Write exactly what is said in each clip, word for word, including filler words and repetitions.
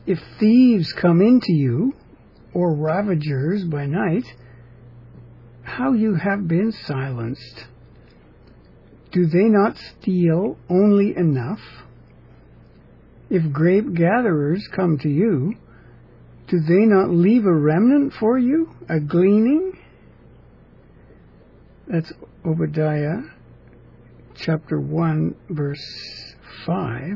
If thieves come into you, or ravagers by night, how you have been silenced. Do they not steal only enough? If grape gatherers come to you, do they not leave a remnant for you, a gleaning? That's Obadiah chapter one, verse five.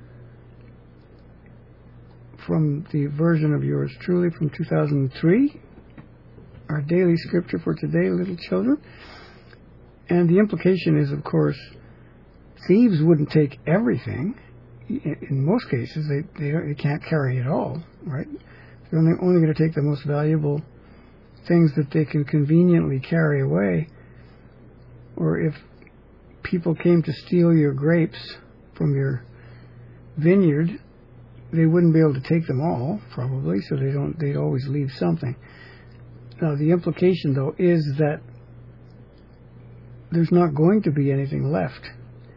From the version of yours truly from two thousand three, our daily scripture for today, little children. And the implication is, of course, thieves wouldn't take everything. In most cases, they they, they can't carry it all, right? They're only, only going to take the most valuable things that they can conveniently carry away. Or if people came to steal your grapes from your vineyard, they wouldn't be able to take them all, probably, so they don't. They'd always leave something. Now, the implication, though, is that there's not going to be anything left.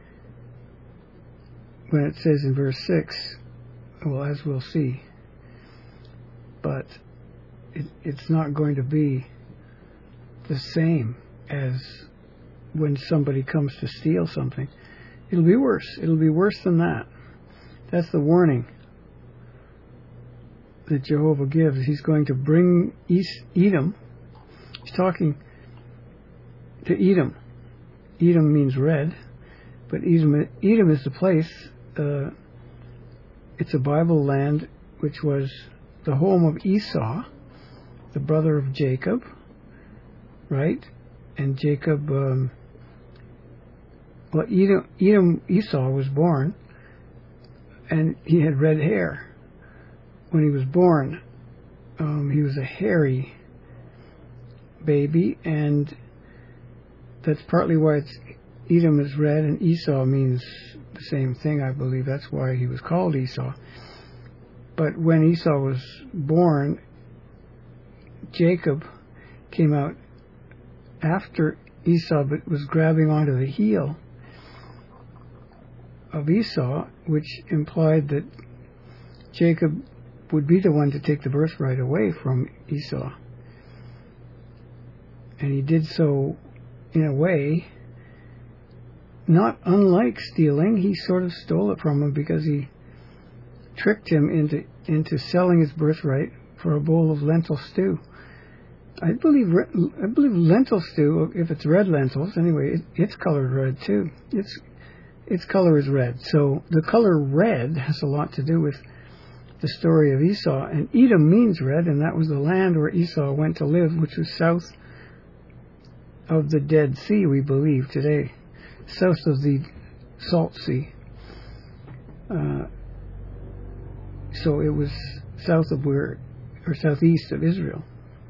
When it says in verse six, well, as we'll see, but it, it's not going to be the same as when somebody comes to steal something. It'll be worse. It'll be worse than that. That's the warning that Jehovah gives. He's going to bring Edom. He's talking to Edom. Edom means red, but Edom, Edom is the place. Uh, it's a Bible land which was the home of Esau, the brother of Jacob, right? And Jacob, um, well, Edom, Edom, Esau was born, and he had red hair. When he was born, um, he was a hairy baby, and that's partly why it's Edom is red, and Esau means the same thing, I believe. That's why he was called Esau. But when Esau was born, Jacob came out after Esau, but was grabbing onto the heel of Esau, which implied that Jacob would be the one to take the birthright away from Esau. And he did so in a way not unlike stealing. He sort of stole it from him because he tricked him into into selling his birthright for a bowl of lentil stew. I believe I believe lentil stew, if it's red lentils, anyway, it, it's colored red too. Its its color is red. So the color red has a lot to do with the story of Esau. And Edom means red, and that was the land where Esau went to live, which was south of the Dead Sea, we believe, today. South of the Salt Sea. Uh, so it was south of where, or southeast of Israel.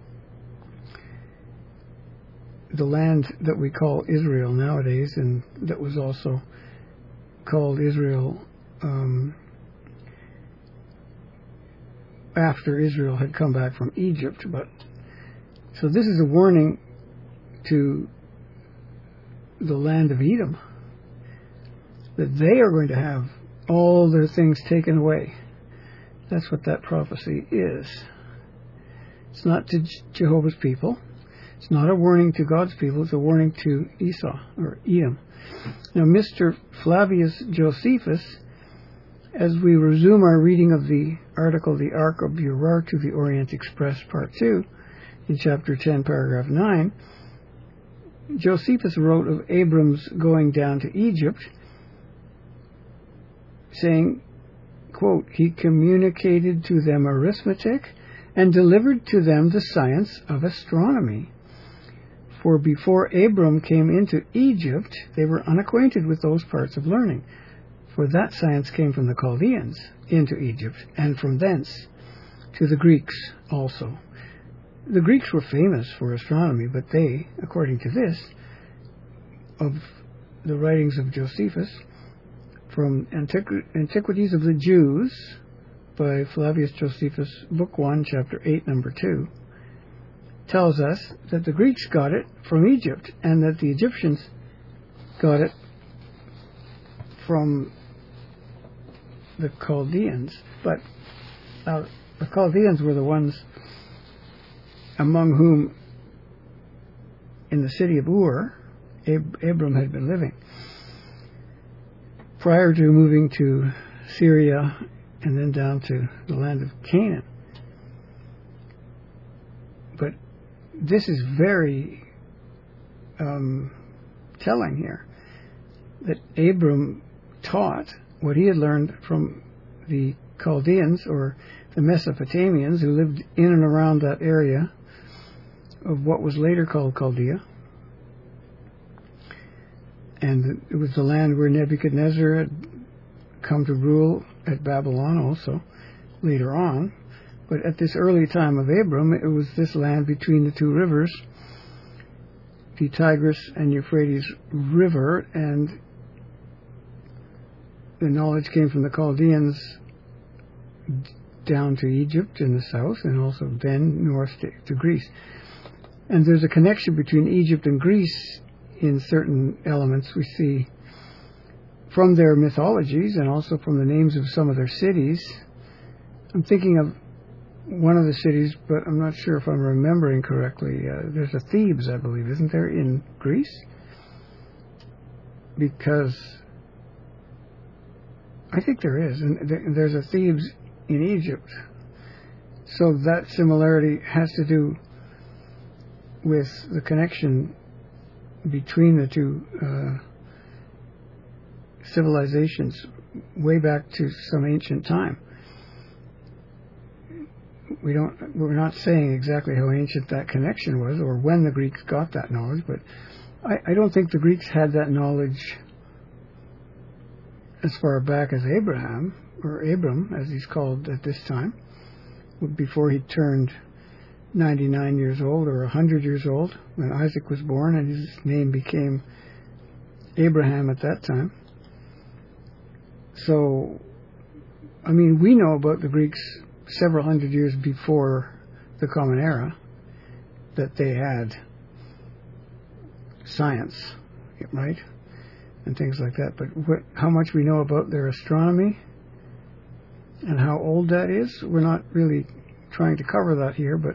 The land that we call Israel nowadays, and that was also called Israel um, after Israel had come back from Egypt. But so this is a warning to the land of Edom that they are going to have all their things taken away. That's what that prophecy is. It's not to Jehovah's people. It's not a warning to God's people. It's a warning to Esau, or Edom. Now, Mister Flavius Josephus, as we resume our reading of the article, The Ark of Urartu, the Orient Express, Part two, in Chapter ten, Paragraph nine, Josephus wrote of Abram's going down to Egypt, saying, quote, he communicated to them arithmetic and delivered to them the science of astronomy. For before Abram came into Egypt, they were unacquainted with those parts of learning. For that science came from the Chaldeans into Egypt, and from thence to the Greeks also. The Greeks were famous for astronomy, but they, according to this, of the writings of Josephus, from Antiqu- Antiquities of the Jews, by Flavius Josephus, Book one, Chapter eight, Number two, tells us that the Greeks got it from Egypt, and that the Egyptians got it from the Chaldeans. But Now, the Chaldeans were the ones among whom, in the city of Ur, Ab- Abram had been living prior to moving to Syria and then down to the land of Canaan. But this is very um, telling here, that Abram taught what he had learned from the Chaldeans, or the Mesopotamians, who lived in and around that area of what was later called Chaldea. And it was the land where Nebuchadnezzar had come to rule at Babylon also, later on. But at this early time of Abram, it was this land between the two rivers, the Tigris and Euphrates River, and the knowledge came from the Chaldeans down to Egypt in the south, and also then north to, to Greece. And there's a connection between Egypt and Greece in certain elements we see from their mythologies and also from the names of some of their cities. I'm thinking of one of the cities, but I'm not sure if I'm remembering correctly. Uh, there's a Thebes, I believe, isn't there, in Greece? Because I think there is, and th- there's a Thebes in Egypt. So that similarity has to do with the connection between the two uh, civilizations way back to some ancient time. We don't, we're not saying exactly how ancient that connection was or when the Greeks got that knowledge, but I, I don't think the Greeks had that knowledge as far back as Abraham, or Abram, as he's called at this time, before he turned ninety-nine years old or one hundred years old, when Isaac was born, and his name became Abraham at that time. So, I mean, we know about the Greeks several hundred years before the Common Era, that they had science, right, and things like that. But what, how much we know about their astronomy and how old that is, we're not really trying to cover that here, but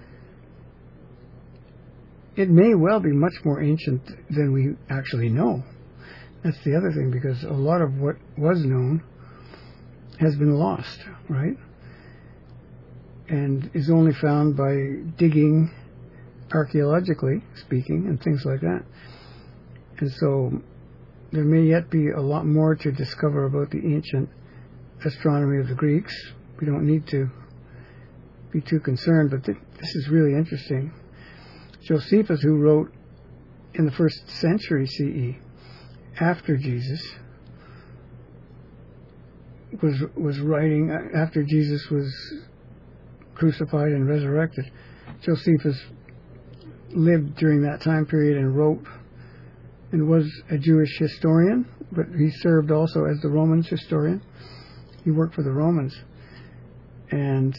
it may well be much more ancient than we actually know. That's the other thing, because a lot of what was known has been lost, right? And is only found by digging, archaeologically speaking, and things like that. And so there may yet be a lot more to discover about the ancient astronomy of the Greeks. We don't need to be too concerned, but th- this is really interesting. Josephus, who wrote in the first century C E, after Jesus, was was writing after Jesus was crucified and resurrected. Josephus lived during that time period and wrote, and was a Jewish historian, but he served also as the Romans historian. He worked for the Romans, and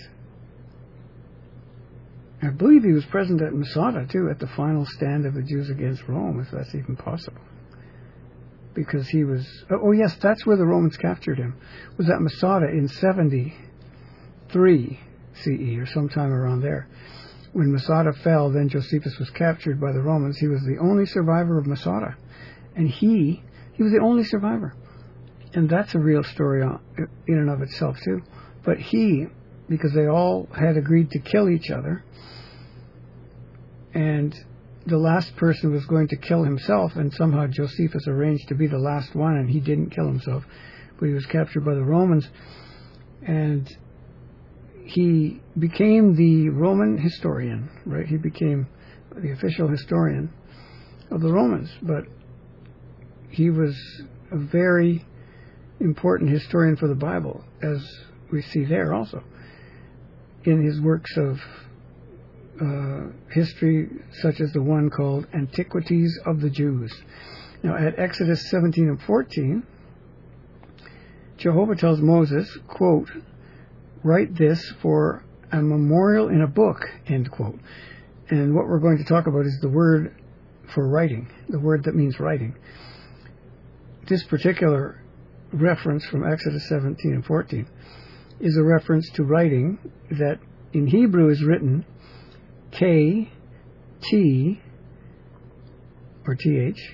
I believe he was present at Masada too, at the final stand of the Jews against Rome, if that's even possible. Because he was, oh yes, that's where the Romans captured him, was at Masada in seventy-three C E, or sometime around there. When Masada fell, then Josephus was captured by the Romans. He was the only survivor of Masada, and he he was the only survivor. And that's a real story in and of itself too. But he, because they all had agreed to kill each other, and the last person was going to kill himself, and somehow Josephus arranged to be the last one, and he didn't kill himself, but he was captured by the Romans, and he became the Roman historian, right? He became the official historian of the Romans, but he was a very important historian for the Bible, as we see there also, in his works of uh, history, such as the one called Antiquities of the Jews. Now, at Exodus seventeen and fourteen, Jehovah tells Moses, quote, "Write this for a memorial in a book," end quote. And what we're going to talk about is the word for writing, the word that means writing. This particular reference from Exodus seventeen and fourteen is a reference to writing that in Hebrew is written K, T, or T H,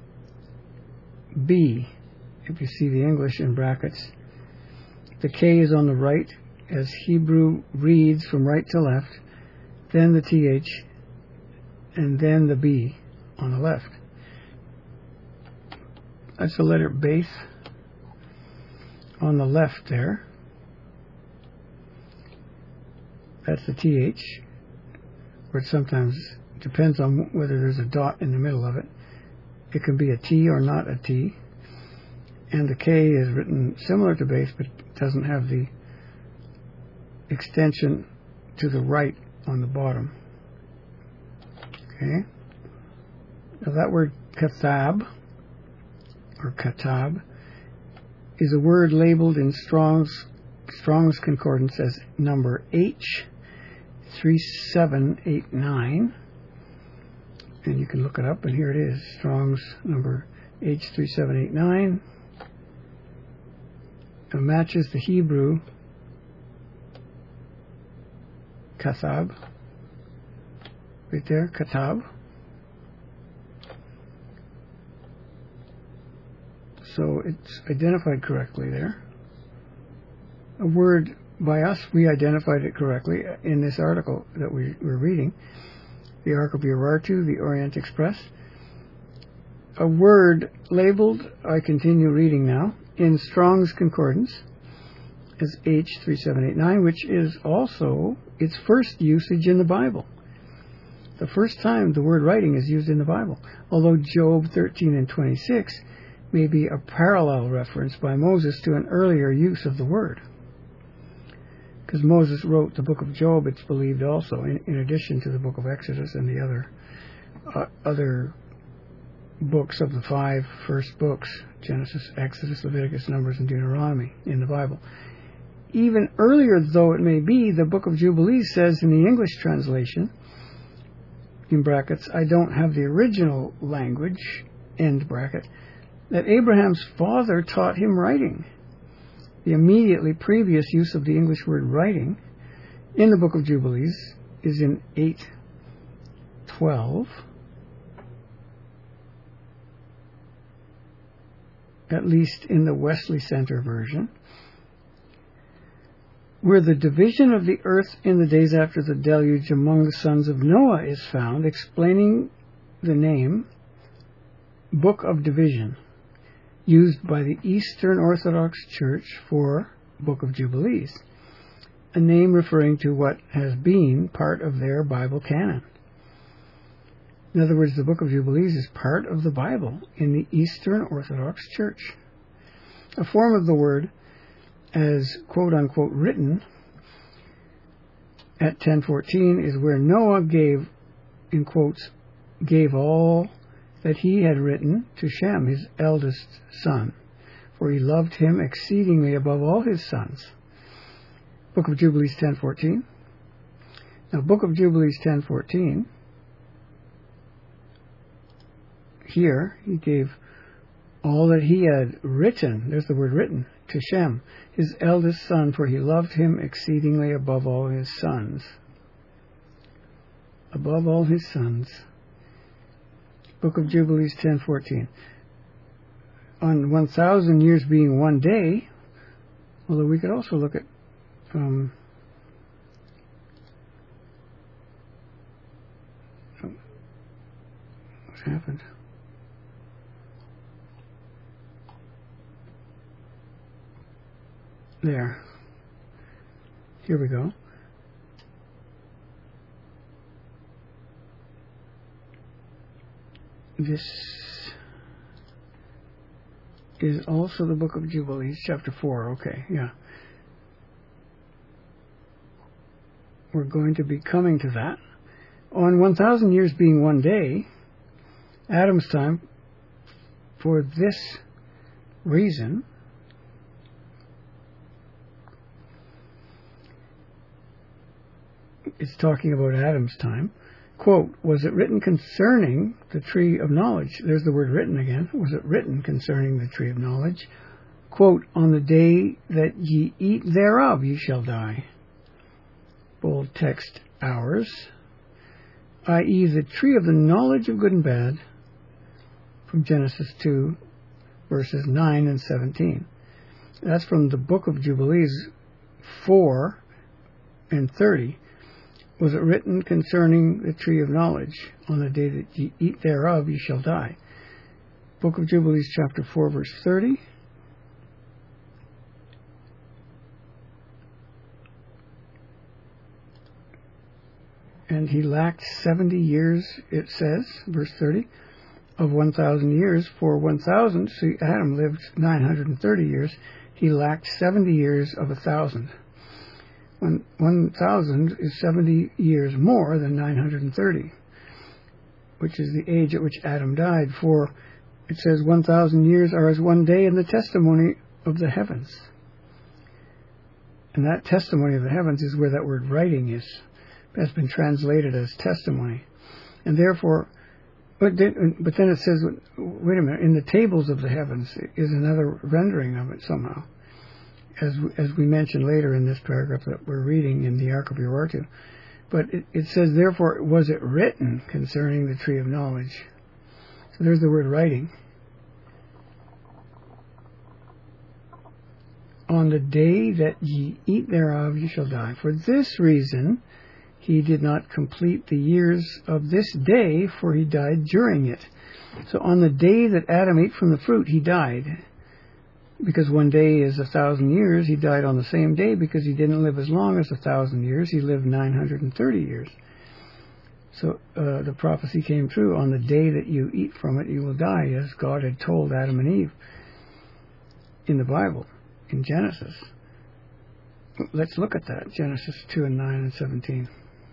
B. If you see the English in brackets, the K is on the right as Hebrew reads from right to left, then the T H, and then the B on the left. That's the letter base on the left there. That's the T H, where it sometimes depends on whether there's a dot in the middle of it. It can be a T or not a T. And the K is written similar to base, but doesn't have the extension to the right on the bottom. Okay. Now that word kathab, or katab, is a word labeled in Strong's, Strong's Concordance as number H three seven eight nine. And you can look it up, and here it is, Strong's number H three seven eight nine. It matches the Hebrew kathab, right there, katab. So it's identified correctly there. A word by us, we identified it correctly in this article that we were reading, the Ark of Urartu, the Orient Express. A word labeled, I continue reading now, in Strong's Concordance as H three seven eight nine, which is also its first usage in the Bible. The first time the word writing is used in the Bible, although Job thirteen and twenty-six may be a parallel reference by Moses to an earlier use of the word. Because Moses wrote the book of Job, it's believed also, in, in addition to the book of Exodus and the other uh, other books of the five first books, Genesis, Exodus, Leviticus, Numbers, and Deuteronomy in the Bible. Even earlier though it may be, the book of Jubilees says in the English translation, in brackets, I don't have the original language, end bracket, that Abraham's father taught him writing. The immediately previous use of the English word writing in the book of Jubilees is in eight twelve, at least in the Wesley Center version, where the division of the earth in the days after the deluge among the sons of Noah is found, explaining the name Book of Division, used by the Eastern Orthodox Church for Book of Jubilees, a name referring to what has been part of their Bible canon. In other words, the Book of Jubilees is part of the Bible in the Eastern Orthodox Church. A form of the word as quote-unquote written at ten fourteen is where Noah gave, in quotes, gave all that he had written to Shem, his eldest son, for he loved him exceedingly above all his sons. Book of Jubilees ten fourteen. Now, Book of Jubilees ten fourteen, here he gave all that he had written, there's the word written, to Shem, his eldest son, for he loved him exceedingly above all his sons. Above all his sons. Book of Jubilees ten fourteen. On one thousand years being one day, although we could also look at um, what's happened? There. Here we go. This is also the Book of Jubilees, chapter four. Okay, yeah. We're going to be coming to that. On one thousand years being one day, Adam's time, for this reason, it's talking about Adam's time. Quote, was it written concerning the tree of knowledge? There's the word written again. Was it written concerning the tree of knowledge? quote, on the day that ye eat thereof ye shall die. Bold text, ours, that is the tree of the knowledge of good and bad, from Genesis two, verses nine and seventeen. That's from the book of Jubilees four and thirty. Was it written concerning the tree of knowledge, on the day that ye eat thereof ye shall die? Book of Jubilees chapter four, verse thirty. And he lacked seventy years, it says, verse thirty, of one thousand years. For one thousand, see, Adam lived nine hundred thirty years. He lacked seventy years of a thousand. When one thousand is seventy years more than nine hundred thirty, which is the age at which Adam died. For it says one thousand years are as one day in the testimony of the heavens. And that testimony of the heavens is where that word writing is. Has been translated as testimony. And therefore, but then, but then it says, wait a minute, in the tables of the heavens is another rendering of it somehow. As as we mentioned later in this paragraph that we're reading in the Ark of Urartu. But it, it says, therefore, was it written concerning the tree of knowledge? So there's the word writing. On the day that ye eat thereof ye shall die. For this reason he did not complete the years of this day, for he died during it. So on the day that Adam ate from the fruit, he died. Because one day is a thousand years, he died on the same day because he didn't live as long as a thousand years. He lived nine hundred thirty years. So uh, the prophecy came true. On the day that you eat from it, you will die, as God had told Adam and Eve in the Bible, in Genesis. Let's look at that, Genesis two and nine and seventeen.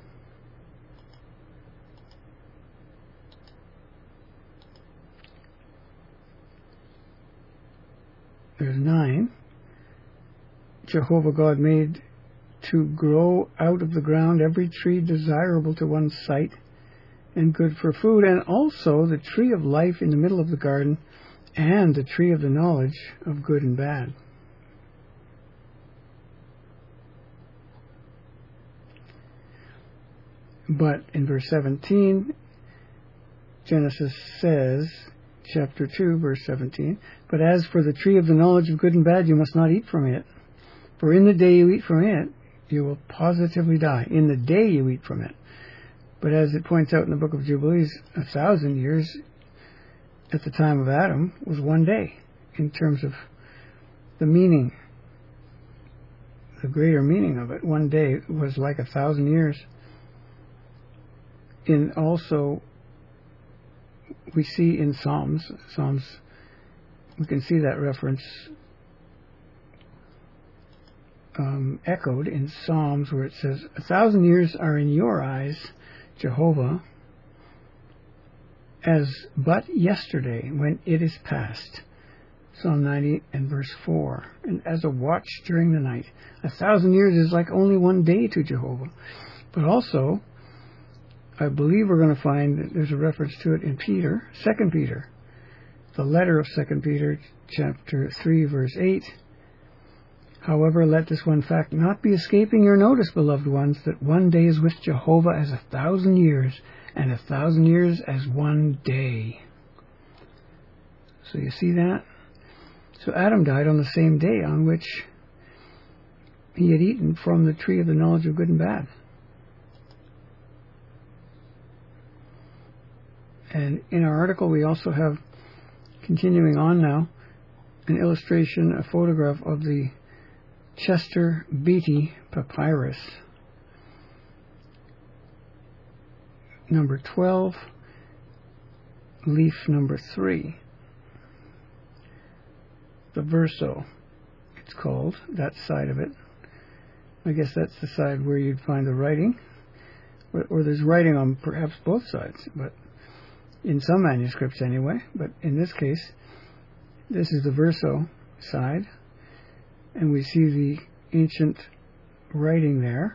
There's nine. Jehovah God made to grow out of the ground every tree desirable to one's sight and good for food, and also the tree of life in the middle of the garden, and the tree of the knowledge of good and bad. But in verse seventeen, Genesis says, chapter two, verse seventeen, but as for the tree of the knowledge of good and bad, you must not eat from it. For in the day you eat from it, you will positively die. In the day you eat from it. But as it points out in the book of Jubilees, a thousand years at the time of Adam was one day, in terms of the meaning, the greater meaning of it. One day was like a thousand years. In also, we see in Psalms, Psalms, we can see that reference um, echoed in Psalms, where it says, a thousand years are in your eyes, Jehovah, as but yesterday when it is past. Psalm ninety and verse four. And as a watch during the night. A thousand years is like only one day to Jehovah. But also, I believe we're going to find that there's a reference to it in Peter, Second Peter, the letter of Second Peter, chapter three, verse eight. However, let this one fact not be escaping your notice, beloved ones, that one day is with Jehovah as a thousand years, and a thousand years as one day. So you see that? So Adam died on the same day on which he had eaten from the tree of the knowledge of good and bad. And in our article, we also have, continuing on now, an illustration, a photograph of the Chester Beatty Papyrus, number twelve, leaf number three. The verso, it's called, that side of it. I guess that's the side where you'd find the writing, or, or there's writing on perhaps both sides, but in some manuscripts anyway. But in this case, this is the verso side, and we see the ancient writing there.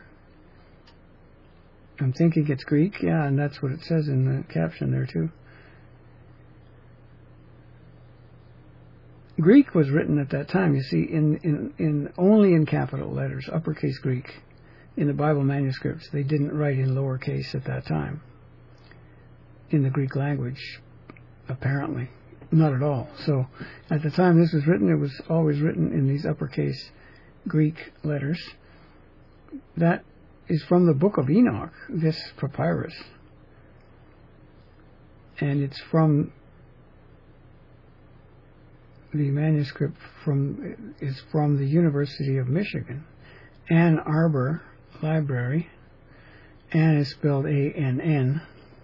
I'm thinking it's Greek, yeah, and that's what it says in the caption there too. Greek was written at that time, you see, in, in, in only in capital letters, uppercase Greek, in the Bible manuscripts. They didn't write in lowercase at that time in the Greek language, apparently. Not at all. So at the time this was written, it was always written in these uppercase Greek letters. That is from the Book of Enoch, this papyrus. And it's from the manuscript from is from the University of Michigan, Ann Arbor Library. Ann is spelled A N N.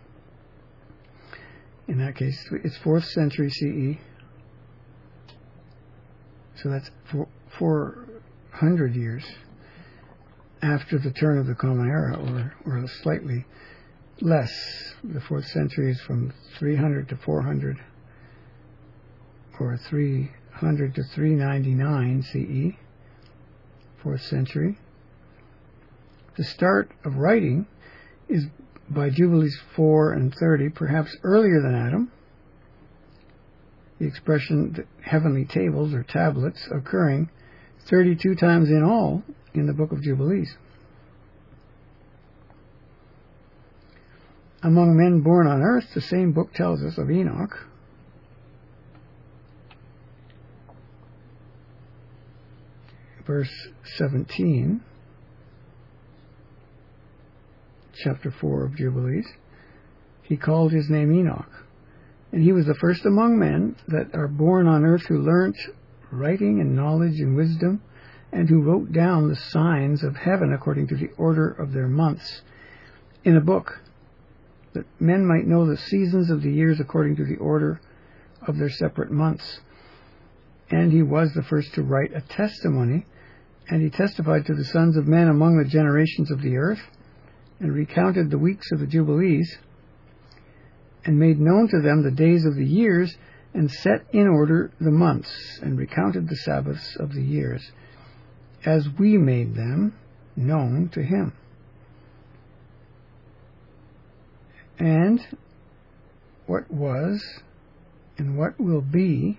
In that case, it's fourth century C E. So that's four hundred years after the turn of the Common Era, or, or slightly less. The fourth century is from three hundred to four hundred, or three hundred to three ninety-nine C E, fourth century. The start of writing is by Jubilees four and thirty, perhaps earlier than Adam. The expression the heavenly tables or tablets occurring thirty-two times in all in the Book of Jubilees. Among men born on earth, the same book tells us of Enoch. Verse seventeen. Chapter four of Jubilees, he called his name Enoch, and he was the first among men that are born on earth who learnt writing and knowledge and wisdom, and who wrote down the signs of heaven according to the order of their months in a book, that men might know the seasons of the years according to the order of their separate months. And he was the first to write a testimony, and he testified to the sons of men among the generations of the earth, and recounted the weeks of the Jubilees, and made known to them the days of the years, and set in order the months, and recounted the Sabbaths of the years, as we made them known to him. And what was and what will be,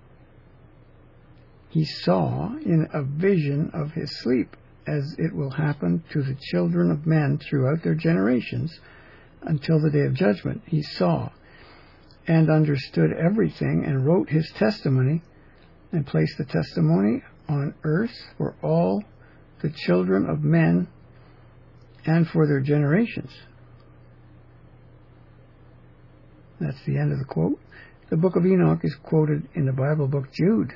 he saw in a vision of his sleep, as it will happen to the children of men throughout their generations until the day of judgment. He saw and understood everything, and wrote his testimony, and placed the testimony on earth for all the children of men and for their generations. That's the end of the quote. The Book of Enoch is quoted in the Bible book Jude.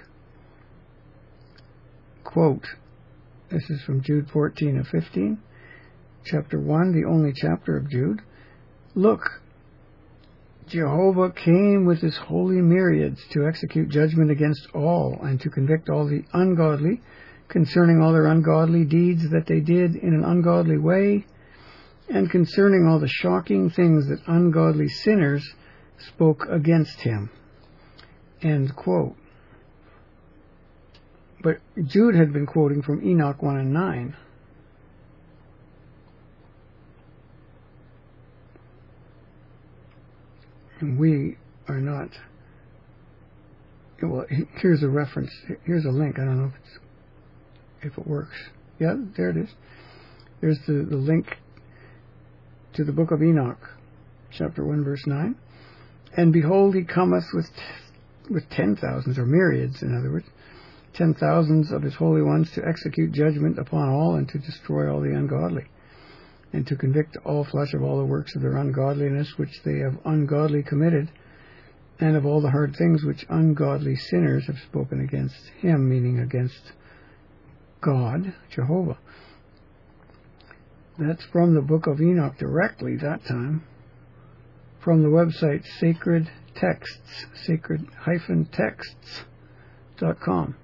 Quote, this is from Jude fourteen and fifteen, chapter one, the only chapter of Jude. Look, Jehovah came with his holy myriads to execute judgment against all, and to convict all the ungodly concerning all their ungodly deeds that they did in an ungodly way, and concerning all the shocking things that ungodly sinners spoke against him. End quote. But Jude had been quoting from Enoch one and nine. And we are not. Well, here's a reference. Here's a link. I don't know if it's, if it works. Yeah, there it is. There's the, the link to the Book of Enoch, chapter one, verse nine. And behold, he cometh with with ten thousands, or myriads, in other words, ten thousands of his holy ones, to execute judgment upon all, and to destroy all the ungodly, and to convict all flesh of all the works of their ungodliness which they have ungodly committed, and of all the hard things which ungodly sinners have spoken against him, meaning against God, Jehovah. That's from the Book of Enoch directly that time, from the website Sacred Texts, sacred dash texts dot com.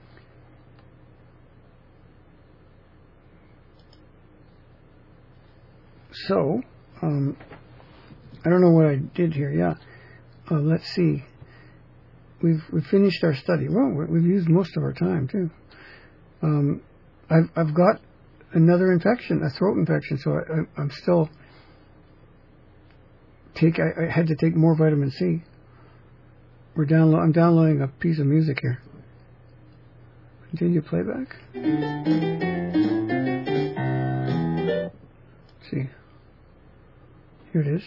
So, um, I don't know what I did here. Yeah, uh, let's see. We've we've finished our study. Well, we've used most of our time too. Um, I've I've got another infection, a throat infection, so I, I, I'm still take. I, I had to take more vitamin C. We're download. I'm downloading a piece of music here. Continue playback. Let's see. Here it is.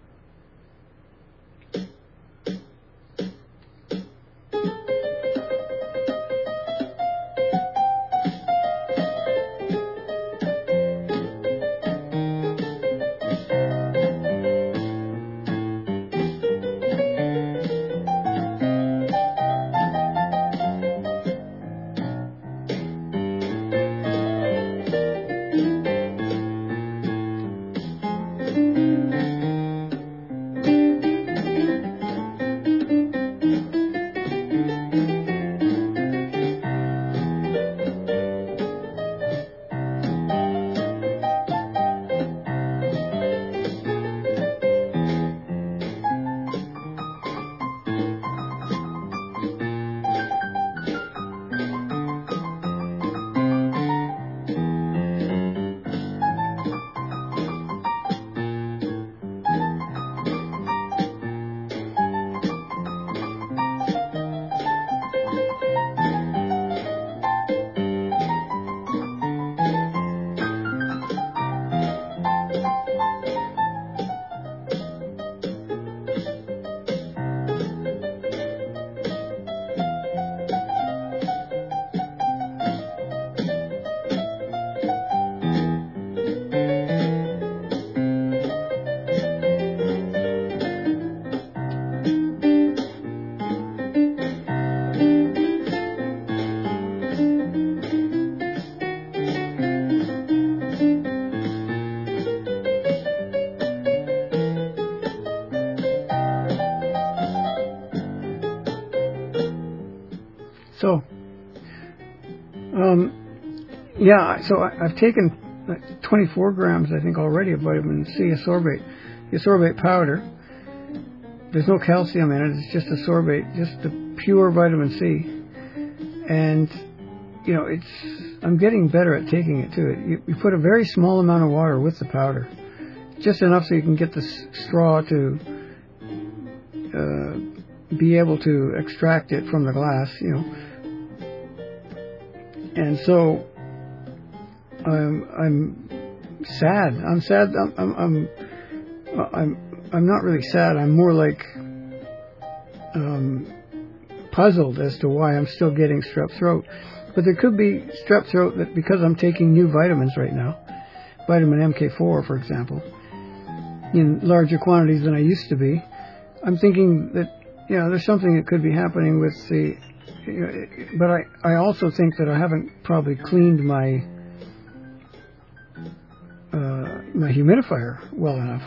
So, um, yeah, so I, I've taken twenty-four grams, I think, already of vitamin C ascorbate, the ascorbate powder. There's no calcium in it. It's just ascorbate, just the pure vitamin C. And, you know, it's, I'm getting better at taking it too. You, you put a very small amount of water with the powder, just enough so you can get the straw to uh, be able to extract it from the glass, you know. And so I'm I'm sad. I'm sad. I'm I'm I'm I'm, I'm not really sad. I'm more like um, puzzled as to why I'm still getting strep throat. But there could be strep throat that because I'm taking new vitamins right now, vitamin M K four, for example, in larger quantities than I used to be. I'm thinking that, you know, there's something that could be happening with the, you know, but I, I also think that I haven't probably cleaned my uh, my humidifier well enough.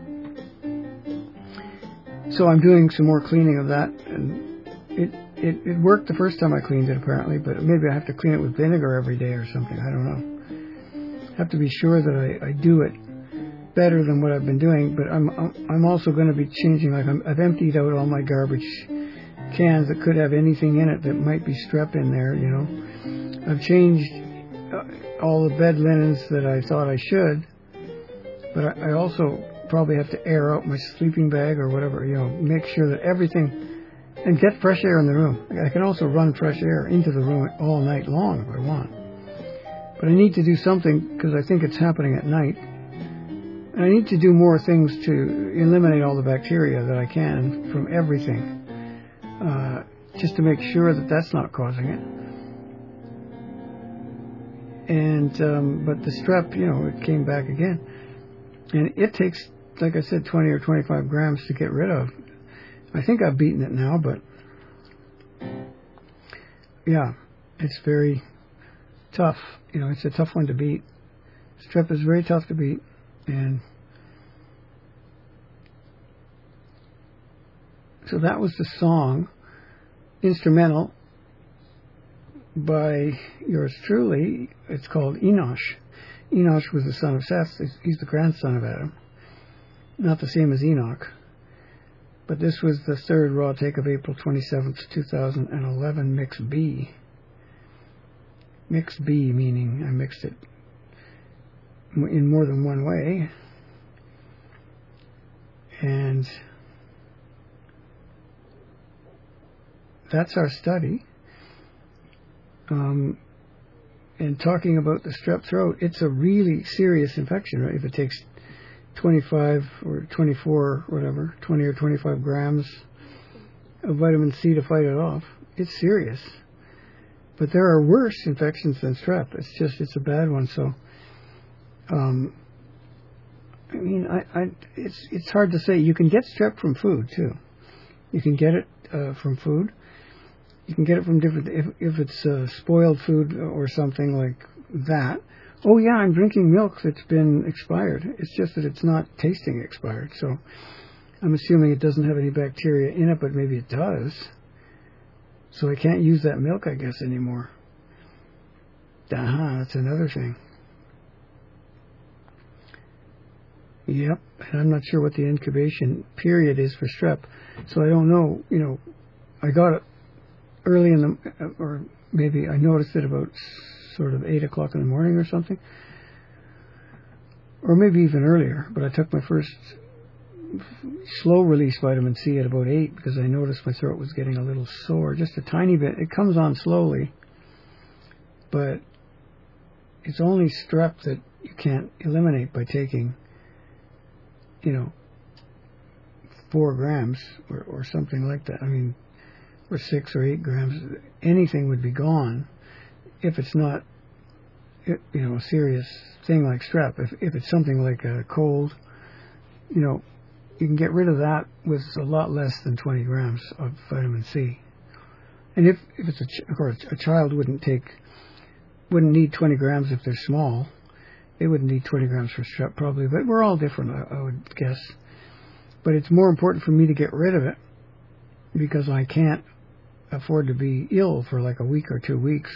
So I'm doing some more cleaning of that, and it, it, it worked the first time I cleaned it apparently, but maybe I have to clean it with vinegar every day or something. I don't know. I have to be sure that I, I do it better than what I've been doing, but I'm I'm also going to be changing. Like I'm, I've emptied out all my garbage cans that could have anything in it that might be strep in there. You know, I've changed all the bed linens that I thought I should, but I, I also probably have to air out my sleeping bag or whatever. You know, make sure that everything, and get fresh air in the room. I can also run fresh air into the room all night long if I want. But I need to do something because I think it's happening at night. And I need to do more things to eliminate all the bacteria that I can from everything, uh, just to make sure that that's not causing it. And um, but the strep, you know, it came back again, and it takes, like I said, twenty or twenty-five grams to get rid of. I think I've beaten it now, but yeah, it's very tough. You know, it's a tough one to beat. Strep is very tough to beat. And so that was the song, instrumental by yours truly. It's called Enosh. Enosh was the son of Seth. He's the grandson of Adam. Not the same as Enoch. But this was the third raw take of April twenty-seventh, two thousand eleven, Mix B. Mix B meaning I mixed it in more than one way, and that's our study. Um, and talking about the strep throat, it's a really serious infection, right? If it takes twenty-five or twenty-four, whatever, twenty or twenty-five grams of vitamin C to fight it off, it's serious. But there are worse infections than strep. It's just, it's a bad one. So, um, I mean, I, I, it's it's hard to say. You can get strep from food too. You can get it uh, from food. You can get it from different, if, if it's uh, spoiled food or something like that. Oh yeah, I'm drinking milk that's been expired. It's just that it's not tasting expired. So I'm assuming it doesn't have any bacteria in it, but maybe it does. So I can't use that milk, I guess, anymore. Aha, that's another thing. Yep, and I'm not sure what the incubation period is for strep. So I don't know, you know, I got it early in the, or maybe I noticed it about sort of eight o'clock in the morning or something. Or maybe even earlier, but I took my first slow release vitamin C at about eight because I noticed my throat was getting a little sore, just a tiny bit. It comes on slowly, but it's only strep that you can't eliminate by taking, you know, four grams or, or something like that. I mean, or six or eight grams. Anything would be gone if it's not, you know, a serious thing like strep. If if it's something like a cold, you know, you can get rid of that with a lot less than twenty grams of vitamin C. And if, if it's a, ch- of course, a child wouldn't take, wouldn't need twenty grams if they're small. They wouldn't need twenty grams for strep probably, but we're all different, I, I would guess. But it's more important for me to get rid of it because I can't afford to be ill for like a week or two weeks.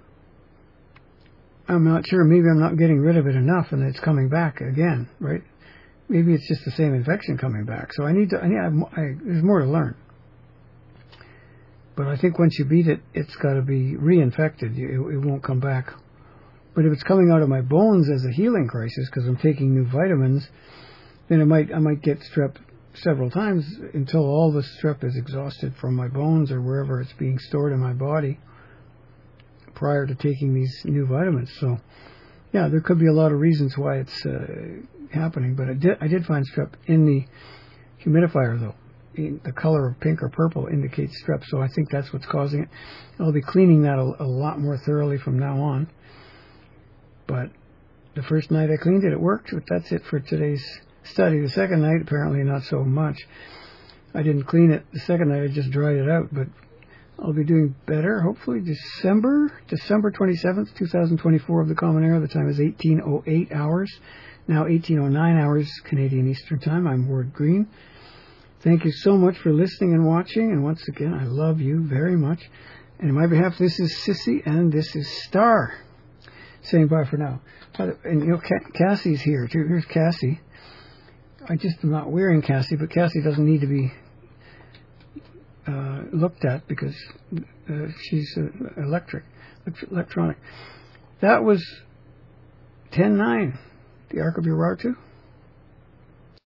I'm not sure. Maybe I'm not getting rid of it enough and it's coming back again, right? Maybe it's just the same infection coming back. So I need to, I need, I, I, there's more to learn. But I think once you beat it, it's got to be reinfected. It, it won't come back. But if it's coming out of my bones as a healing crisis because I'm taking new vitamins, then I might, I might get strep several times until all the strep is exhausted from my bones or wherever it's being stored in my body prior to taking these new vitamins. So, yeah, there could be a lot of reasons why it's uh, happening, but I did, I did find strep in the humidifier, though. The color of pink or purple indicates strep, so I think that's what's causing it. I'll be cleaning that a, a lot more thoroughly from now on. But the first night I cleaned it, it worked. But that's it for today's study. The second night, apparently not so much. I didn't clean it. The second night, I just dried it out. But I'll be doing better, hopefully, December, December twenty-seventh, twenty twenty-four of the Common Era. The time is eighteen oh eight hours. Now eighteen oh nine hours Canadian Eastern Time. I'm Ward Green. Thank you so much for listening and watching. And once again, I love you very much. And on my behalf, this is Sissy and this is Star. Saying bye for now. And, you know, Cassie's here, too. Here's Cassie. I just am not wearing Cassie, but Cassie doesn't need to be uh, looked at because uh, she's uh, electric, electronic. That was ten nine, the Ark of Urartu.